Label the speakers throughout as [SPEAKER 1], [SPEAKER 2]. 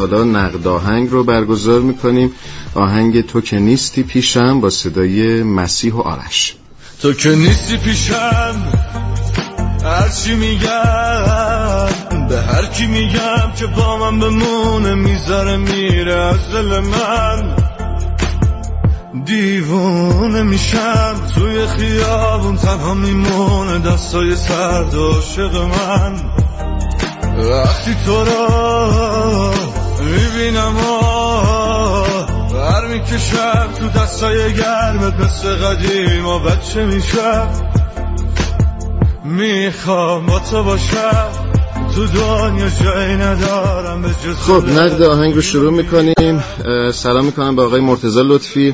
[SPEAKER 1] حالا نقد آهنگ رو برگزار میکنیم. آهنگ تو که نیستی پیشم با صدای مسیح و آرش.
[SPEAKER 2] تو که نیستی پیشم، هرچی میگم به هر کی میگم که با من بمونه میذاره میره از دل من. دیوونه میشم توی خیابون تنها میمونه دستای سرد عاشق من. وقتی تو رو میبینم بر میکشم تو دستای گرمت مثل قدیم و بچه میشم. میخوام با تو باشم تو دنیا جایی ندارم به جز.
[SPEAKER 1] خب نقد آهنگ رو شروع میکنیم. سلام میکنم به آقای مرتضی لطفی.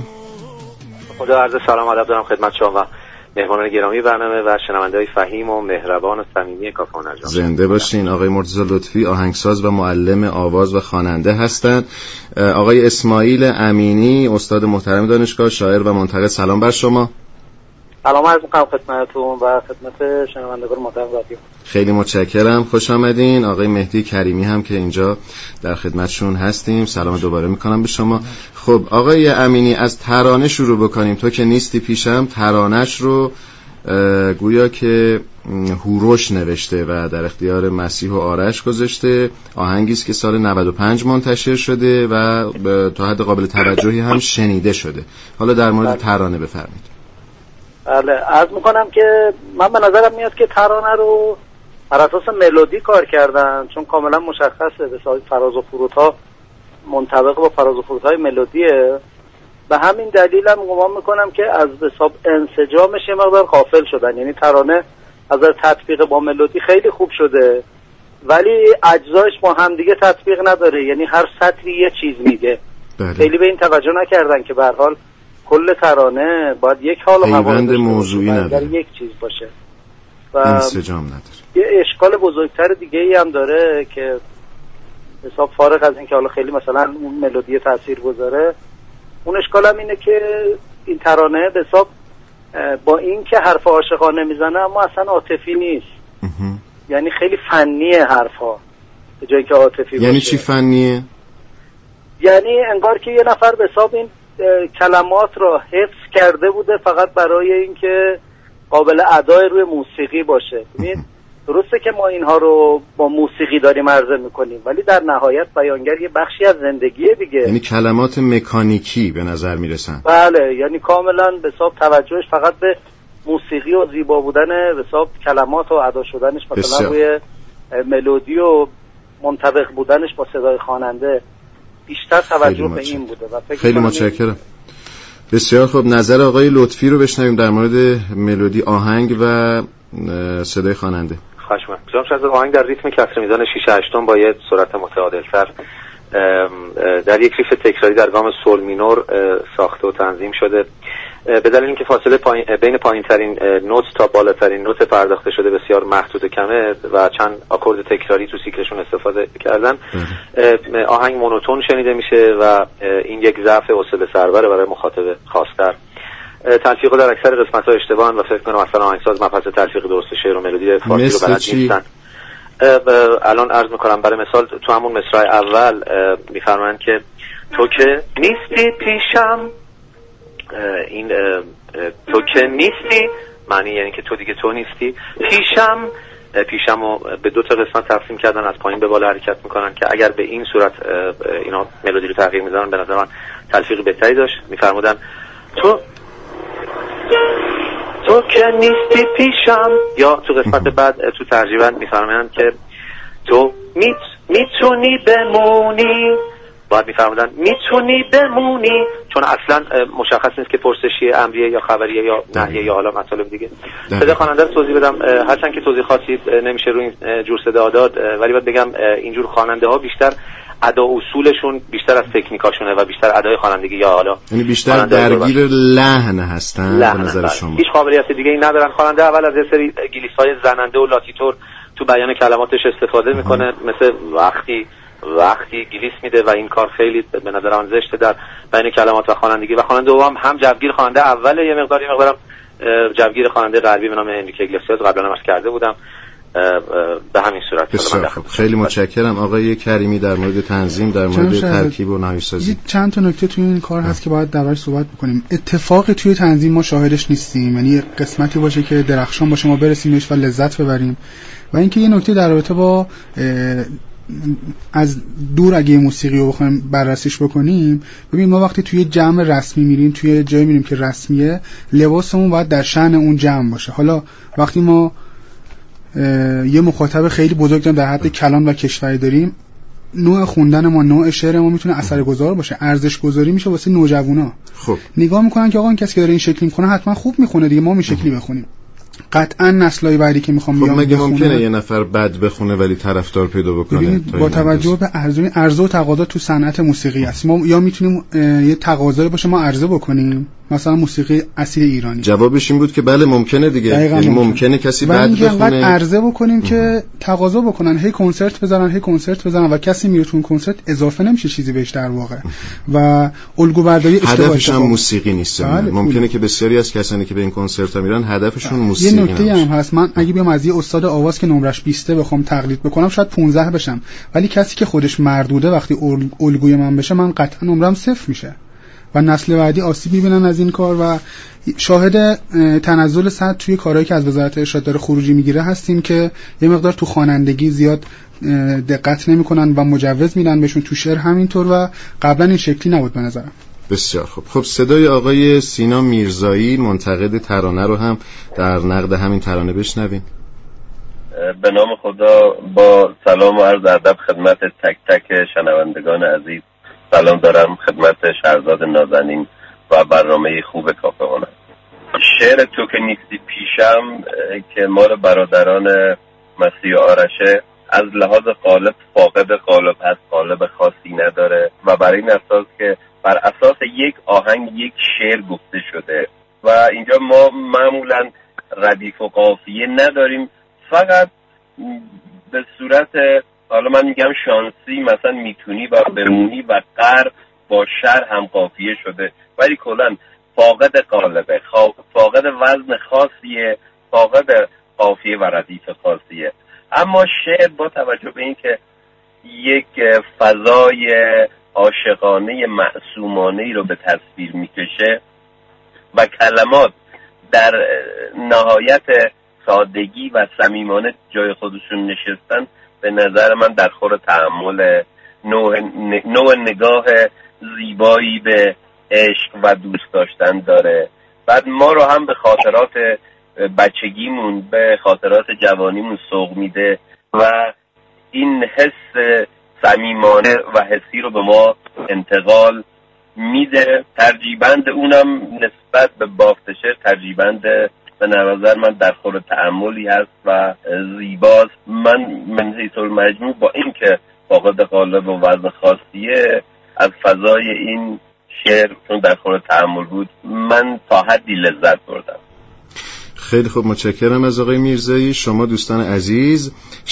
[SPEAKER 3] خدا عرض سلام ادب دارم خدمت شما و مهمانان گرامی برنامه و شنونده‌های فهیم و مهربان و صمیمی کافه نجات.
[SPEAKER 1] زنده باشین. آقای مرتضی لطفی آهنگساز و معلم آواز و خواننده هستند. آقای اسماعیل امینی استاد محترم دانشگاه، شاعر و منتقد، سلام بر شما.
[SPEAKER 4] سلام عرض می‌کنم خدمتتون و خدمت شنوندگان محترم رادیو.
[SPEAKER 1] خیلی متشکرم، خوش آمدین. آقای مهدی کریمی هم که اینجا در خدمتشون هستیم، سلام دوباره میکنم به شما. خب آقای امینی از ترانه شروع بکنیم. تو که نیستی پیشم ترانش رو گویا که هوروش نوشته و در اختیار مسیح و آرش گذاشته. آهنگی است که سال 95 منتشر شده و تا حد قابل توجهی هم شنیده شده. حالا در مورد ترانه بفرمایید.
[SPEAKER 4] بله، عرض میکنم که من به نظرم میاد که ترانه رو بر اساس ملودی کار کردن، چون کاملا مشخصه به صورت فراز و فرودها منطبق با فراز و فرودهای ملودیه. به همین دلیل هم گمان میکنم که از حساب انسجامش یه مقدار غافل شدن. یعنی ترانه از تطبیق با ملودی خیلی خوب شده ولی اجزایش با هم دیگه تطبیق نداره، یعنی هر سطری یه چیز میگه. خیلی به این توجه نکردن که به هر حال کل ترانه باید یک حال و
[SPEAKER 1] پیوند موضوعی نداره،
[SPEAKER 4] یک چیز باشه و
[SPEAKER 1] انسجام نداره.
[SPEAKER 4] یه اشکال بزرگتر دیگه ای هم داره که حساب فارغ از این که حالا خیلی مثلا اون ملودی تاثیر گذاره، اون اشکال هم اینه که این ترانه به حساب با این که حرف عاشقانه میزنه اما اصلا عاطفی نیست. یعنی خیلی فنیه حرفا به جایی که عاطفی باشه.
[SPEAKER 1] یعنی چی فنیه؟
[SPEAKER 4] یعنی انگار که یه نفر به حساب این کلمات رو حفظ کرده بوده فقط برای اینکه قابل ادای روی موسیقی باشه. ببین درسته که ما اینها رو با موسیقی داریم عرضه میکنیم ولی در نهایت بیانگر یه بخشی از زندگیه دیگه.
[SPEAKER 1] یعنی کلمات مکانیکی به نظر میرسن.
[SPEAKER 4] بله، یعنی کاملا به حساب توجهش فقط به موسیقی و زیبا بودن به حساب کلمات و ادا شدنش مثلا روی ملودی و منطبق بودنش با صدای خواننده بیشتر توجه به این بوده و فکر
[SPEAKER 1] خیلی متشکرم. بسیار خوب، نظر آقای لطفی رو بشنویم در مورد ملودی آهنگ و صدای خواننده.
[SPEAKER 3] خواهش می‌کنم. آهنگ در ریتم کسر میزان 6/8 با یه سرعت متعادل‌تر در یک ریف تکراری در گام سول مینور ساخته و تنظیم شده. به دلیل اینکه فاصله بین پایین‌ترین نوت تا بالاترین نوت پرداخته شده بسیار محدود و کمه و چند آکورد تکراری تو سیکلشون استفاده کردن، آهنگ مونوتون شنیده میشه و این یک ضعف حوصله سربره برای مخاطب خاص‌تر. تلفیق‌ها در اکثر قسمت‌ها اشتباهن و فکر کنم اصلا آهنگساز مبحث تلفیق درست شعر و ملودی فارسی رو بلد نیستن. الان عرض میکنم برای مثال تو همون مصرع اول میفرمایند که تو که نیستی پیشم، این تو که نیستی معنی یعنی که تو دیگه تو نیستی. پیشم رو به دو تا قسمت تقسیم کردن، از پایین به بالا حرکت میکنن که اگر به این صورت اینا ملودی رو تغییر میدن به نظر من تلفیق بهتری داشت. میفرمودن تو که نیستی پیشم، یا تو قسمت بعد تو ترجیباً میفرمایند که تو میتونی بمونی، باید میفرمودن میتونی بمونی، چون اصلا مشخص نیست که پرسشی امریه یا خبریه یا نهیه یا حالا مطالب دیگه. صدا خواننده رو توضیح بدم، هرچند که توضیح خاصی نمیشه روی این جور صدا داد ولی باید بگم اینجور خواننده ها بیشتر ادا اصولشون بیشتر از تکنیکاشونه و بیشتر ادای خوانندگی یا حالا
[SPEAKER 1] یعنی بیشتر درگیر لحن هستن به نظر شما.
[SPEAKER 3] هیچ قابلیت دیگه ای ندارن. خواننده اول از یه سری گلیس‌های زننده و لاتیتور تو بیان کلماتش استفاده میکنه، مثل وقتی گلیس میده و این کار خیلی به نظر من زشته در بین کلمات و خوانندگی. و خواننده هم جوگیر خواننده اول یه مقدارم جوگیر خواننده غربی به نام انریکه ایگلسیاس قبلا عرض کرده بودم. به همین صورت.
[SPEAKER 1] خیلی متشکرم. آقای کریمی در مورد تنظیم، در مورد ترکیب و نهایی‌سازی
[SPEAKER 5] چند تا نکته توی این کار هست که باید دربارش صحبت بکنیم. اتفاقی توی تنظیم ما شاهدش نیستیم، یعنی قسمتی باشه که درخشان باشه ما برسیمش و لذت ببریم. و اینکه یه نکته در رابطه با از دور اگه موسیقی رو بخوایم بررسیش بکنیم، ببین ما وقتی توی جمع رسمی میریم، توی جایی میریم که رسمیه، لباسمون باید در شأن اون جمع باشه. حالا وقتی ما یه مخاطب خیلی بزرگ در حد کلان و کشوری داریم، نوع خوندن ما، نوع شعر ما میتونه اثرگذار باشه، ارزش گذاری میشه واسه نوجوانا.
[SPEAKER 1] خب
[SPEAKER 5] نگاه میکنن که آقا این کسی که داره این شکلی میکنه حتما خوب میخونه دیگه، ما این شکلی بخونیم. قطعا نسل‌های بعدی که میخوام بیان
[SPEAKER 1] مگه ممکنه یه نفر بد بخونه ولی طرفدار پیدا بکنه؟
[SPEAKER 5] با توجه به عرضه و تقاضا تو صنعت موسیقی است، ما یا میتونیم یه تقاضا باشه ما عرضه بکنیم، مثلا موسیقی اصیل ایرانی.
[SPEAKER 1] جوابش این بود که بله ممکنه دیگه، یعنی ممکنه کسی بد بخونه،
[SPEAKER 5] عرضه بکنیم که تقاضا بکنن، هی کنسرت بزنن و کسی میره تو اون کنسرت اضافه نمیشه چیزی بهش در واقع و الگو برداری اشتباهه.
[SPEAKER 1] هدفش هم موسیقی نیست. ممکنه که بسیاری از کسانی که به این کنسرت ها میرن هدفشون موسیقی
[SPEAKER 5] یه نکته هم هست، من اگه بیام از یه استاد آواز که نمرش 20 بخوام تقلید بکنم شاید 15 بشم، ولی کسی که خودش مردوده وقتی الگوی من بشه من قطعا نمرم 0 میشه و نسل بعدی آسیب می‌بینن از این کار. و شاهد تنزل سطح توی کارهایی که از وزارت ارشاد داره خروجی میگیره هستیم که یه مقدار تو خوانندگی زیاد دقت نمی‌کنن و مجوز میدن بهشون، تو شعر همینطور و قبلا این شکلی نبود به نظرم.
[SPEAKER 1] بسیار خوب. خب صدای آقای سینا میرزایی منتقد ترانه رو هم در نقد همین ترانه بشنویم.
[SPEAKER 6] به نام خدا، با سلام و عرض ادب خدمت تک تک شنوندگان عزیز سلام دارم، خدمت شهرزاد نازنین و برنامه خوب کافه هنر. شعر تو که نیستی پیشم که مال برادران مسیح آرشه از لحاظ قالب فاقد قالب هست، قالب خاصی نداره و برای این اساس که بر اساس یک آهنگ یک شعر گفته شده و اینجا ما معمولا ردیف و قافیه نداریم، فقط به صورت حالا من میگم شانسی مثلا میتونی و بمونی و قر با شر هم قافیه شده، ولی کلا فاقد قالبه، فاقد وزن خاصیه، فاقد قافیه و ردیف خاصیه. اما شعر با توجه به این که یک فضای عاشقانه معصومانه رو به تصویر میکشه و کلمات در نهایت سادگی و صمیمانه جای خودشون نشستن، به نظر من در خور تأمل نوع نگاه زیبایی به عشق و دوست داشتن داره. بعد ما رو هم به خاطرات بچگیمون، به خاطرات جوانیمون سوق میده و این حس صمیمانه و حسی رو به ما انتقال میده. ترجیبند اونم نسبت به بافت شعر ترجیبند به نظر من در خور تأملی هست و زیباست. من حیث المجموع با این که فاقد قالب و وزن خاصیه از فضای این شعر چون در خور تأمل بود من تا حدی لذت بردم.
[SPEAKER 1] خیلی خوب، متشکرم از آقای میرزایی. شما دوستان عزیز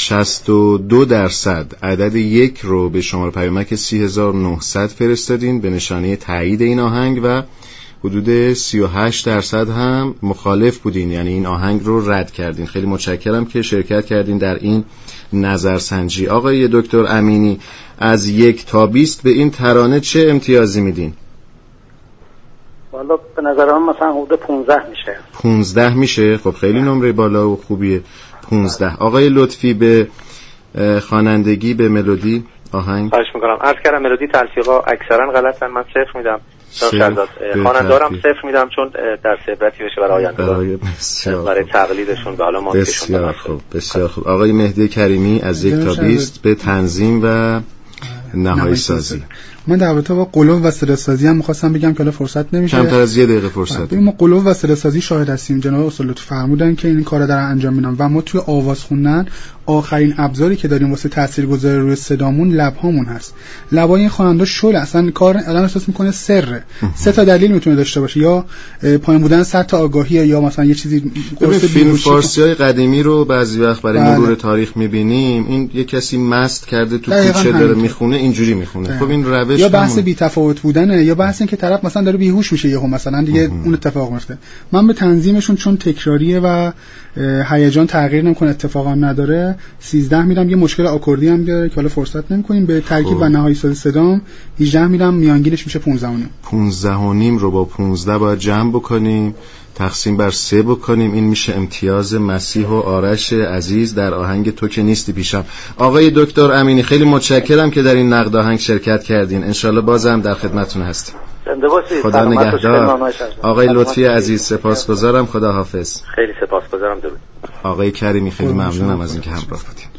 [SPEAKER 1] 62% عدد 1 رو به شماره پیامک 3900 فرستادین به نشانه تایید این آهنگ و حدود 38% هم مخالف بودین، یعنی این آهنگ رو رد کردین. خیلی متشکرم که شرکت کردین در این نظرسنجی. آقای دکتر امینی، از 1 تا 20 به این ترانه چه امتیازی میدین؟
[SPEAKER 4] والا به نظر من مثلا حدود 15 میشه. 15
[SPEAKER 1] میشه؟ خب خیلی نمره بالا و خوبیه. 15. آقای لطفی به خوانندگی، به ملودی آهنگ؟
[SPEAKER 3] خواهش میکنم. عرض کردم ملودی تلفیقا اکثرا غلطن، من 0 میدم. خواننده‌ام 0 میدم چون در عبرتی بشه برای آینده، برای تقلیدشون به حالا ما
[SPEAKER 1] بسیار خوب. بسیار خوب. آقای مهدی کریمی از 1 تا 20 به تنظیم و نهایی سازی.
[SPEAKER 5] من در رابطه با قلوب و صدا سازی هم می‌خواستم بگم که حالا فرصت نمیشه،
[SPEAKER 1] کمتر از 1 دقیقه فرصت.
[SPEAKER 5] ما قلوب و صدا سازی شاهد هستیم. جناب استاد لطفی فرمودن که این کارا دارن انجام میدن و ما توی آواز خوندن آخرین ابزاری که داریم واسه تاثیرگذاری روی صدامون لب‌هامون هست. لبای این خواننده شل اصلا کار الان احساس میکنه سره. 3 تا دلیل میتونه داشته باشه، یا پایین بودن سطح آگاهی، یا مثلا یه چیزی
[SPEAKER 1] فیلم فارسی‌های قدیمی رو بعضی وقت برای مرور تاریخ می‌بینیم، این یه کسی مست کرده تو کوچه داره میخونه اینجوری میخونه. خب این روش خودش
[SPEAKER 5] یا بحث بی تفاوت بودنه یا بحث این که طرف مثلا داره بیهوش میشه یهو مثلا دیگه اون اتفاق میفته. من به تنظیمشون چون تکراریه و هیجان تغییر نمیکنه، اتفاقا نداره، 13 میرم. یه مشکل آکوردی هم داره که حالا فرصت نمیکنیم. به ترکیب و نهایی ساز صدام 18 میرم، میانگینش میشه 15.5
[SPEAKER 1] رو با 15 باید جمع بکنیم، تقسیم بر 3 بکنیم، این میشه امتیاز مسیح و آرش عزیز در آهنگ تو که نیستی پیشم. آقای دکتر امینی خیلی متشکرم که در این نقد آهنگ شرکت کردین. انشالله بازم در خدمتتون هستیم. خدا نگهدار. آقای لطفی عزیز سپاسگزارم. خدا حافظ.
[SPEAKER 3] خیلی سپاسگزارم. درود.
[SPEAKER 1] آقای کریمی خیلی ممنونم از اینکه همراه بودید.